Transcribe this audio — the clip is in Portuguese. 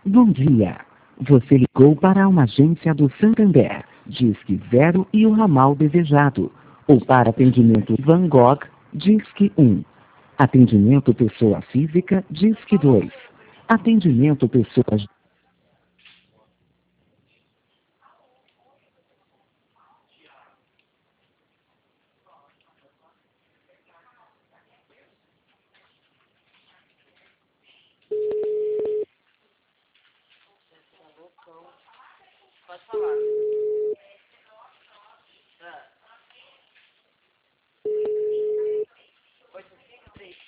Bom dia. Você ligou para uma agência do Santander, Disque 0 e o ramal desejado. Ou para atendimento Van Gogh, Disque 1. Atendimento pessoa física, Disque 2. Atendimento pessoas... Pode falar.